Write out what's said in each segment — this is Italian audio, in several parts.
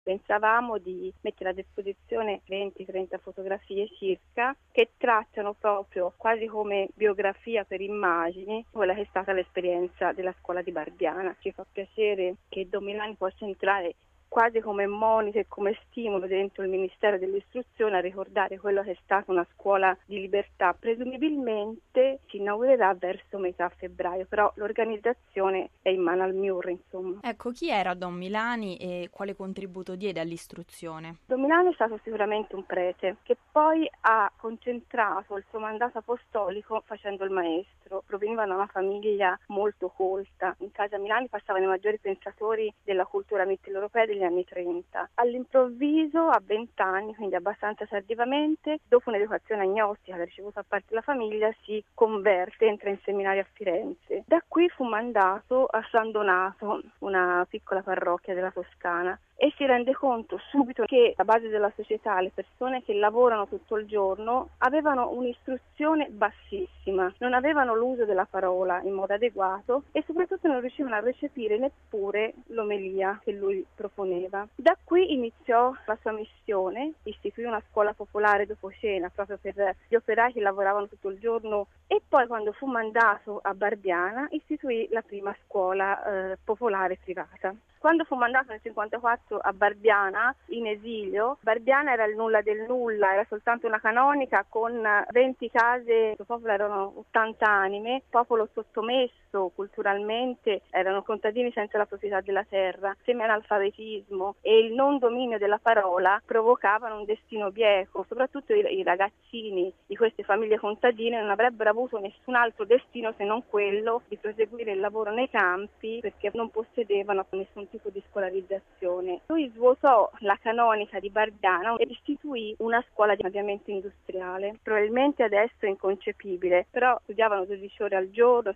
Pensavamo di mettere a disposizione 20-30 fotografie circa che trattano proprio quasi come biografia per immagini quella che è stata l'esperienza della scuola di Barbiana. Ci fa piacere che Don Milani possa entrare quasi come monito e come stimolo dentro il Ministero dell'Istruzione a ricordare quello che è stata una scuola di libertà. Presumibilmente si inaugurerà verso metà febbraio, però l'organizzazione è in mano al MIUR, insomma. Ecco, chi era Don Milani e quale contributo diede all'istruzione? Don Milani è stato sicuramente un prete che poi ha concentrato il suo mandato apostolico facendo il maestro. Proveniva da una famiglia molto colta. In casa Milani passavano i maggiori pensatori della cultura mitteleuropea degli anni 30. All'improvviso, a 20 anni, quindi abbastanza tardivamente, dopo un'educazione agnostica ricevuta a parte della famiglia, si converte, entra in seminario a Firenze. Da qui fu mandato a San Donato, una piccola parrocchia della Toscana, e si rende conto subito che la base della società, le persone che lavorano tutto il giorno, avevano un'istruzione bassissima, non avevano l'uso della parola in modo adeguato e soprattutto non riuscivano a recepire neppure l'omelia che lui proponeva. Da qui iniziò la sua missione, istituì una scuola popolare dopo cena proprio per gli operai che lavoravano tutto il giorno, e poi quando fu mandato a Barbiana istituì la prima scuola popolare privata. Quando fu mandato nel 1954 a Barbiana, in esilio, Barbiana era il nulla del nulla, era soltanto una canonica con 20 case, il popolo erano 80 anime, popolo sottomesso culturalmente, erano contadini senza la proprietà della terra, semi-analfabetismo e il non dominio della parola provocavano un destino bieco, soprattutto i ragazzini di queste famiglie contadine non avrebbero avuto nessun altro destino se non quello di proseguire il lavoro nei campi perché non possedevano nessun tipo di scolarizzazione. Lui svuotò la canonica di Barbiana ed istituì una scuola di avviamento industriale. Probabilmente adesso è inconcepibile, però studiavano 12 ore al giorno,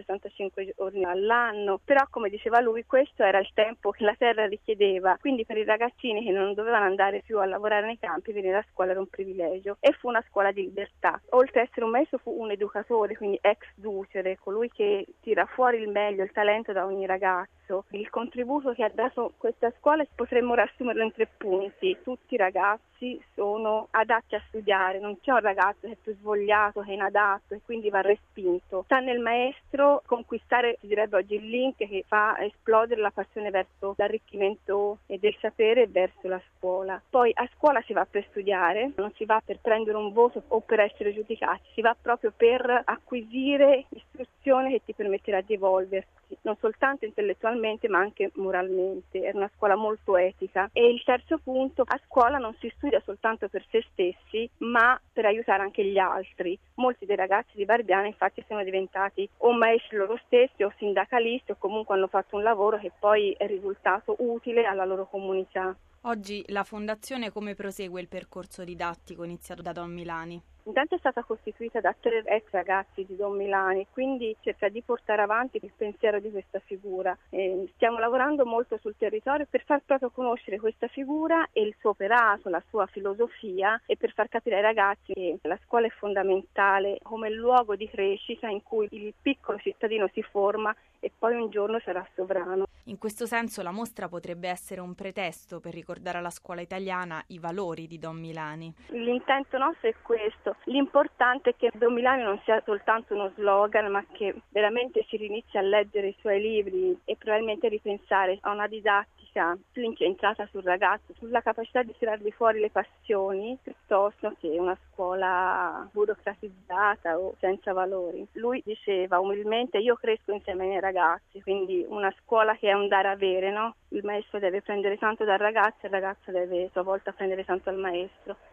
365 giorni all'anno, però come diceva lui questo era il tempo che la terra richiedeva, quindi per i ragazzini che non dovevano andare più a lavorare nei campi venire a scuola era un privilegio e fu una scuola di libertà. Oltre ad essere un maestro fu un educatore, quindi ex ducere, colui che tira fuori il meglio, il talento da ogni ragazzo. Il contributo che ha dato questa scuola potremmo riassumerlo in 3 punti. Tutti i ragazzi sono adatti a studiare, non c'è un ragazzo che è più svogliato, che è inadatto e quindi va respinto. Sta nel maestro conquistare, si direbbe oggi, il link che fa esplodere la passione verso l'arricchimento e del sapere e verso la scuola. Poi a scuola si va per studiare, non si va per prendere un voto o per essere giudicati, si va proprio per acquisire istruzione che ti permetterà di evolversi, non soltanto intellettualmente ma anche moralmente. Era una scuola molto etica. E il terzo punto, a scuola non si studia soltanto per se stessi ma per aiutare anche gli altri. Molti dei ragazzi di Barbiana infatti sono diventati o maestri loro stessi o sindacalisti o comunque hanno fatto un lavoro che poi è risultato utile alla loro comunità. Oggi la Fondazione come prosegue il percorso didattico iniziato da Don Milani? Intanto è stata costituita da 3 ex ragazzi di Don Milani, quindi cerca di portare avanti il pensiero di questa figura. Stiamo lavorando molto sul territorio per far proprio conoscere questa figura e il suo operato, la sua filosofia e per far capire ai ragazzi che la scuola è fondamentale come luogo di crescita in cui il piccolo cittadino si forma e poi un giorno sarà sovrano. In questo senso la mostra potrebbe essere un pretesto per ricordare alla scuola italiana i valori di Don Milani. L'intento nostro è questo. L'importante è che Don Milani non sia soltanto uno slogan, ma che veramente si inizi a leggere i suoi libri e probabilmente ripensare a una didattica più incentrata sul ragazzo, sulla capacità di tirargli fuori le passioni, piuttosto che una scuola burocratizzata o senza valori. Lui diceva umilmente: io cresco insieme ai miei ragazzi, quindi una scuola che è un dare avere, no? Il maestro deve prendere tanto dal ragazzo e il ragazzo deve a sua volta prendere tanto dal maestro.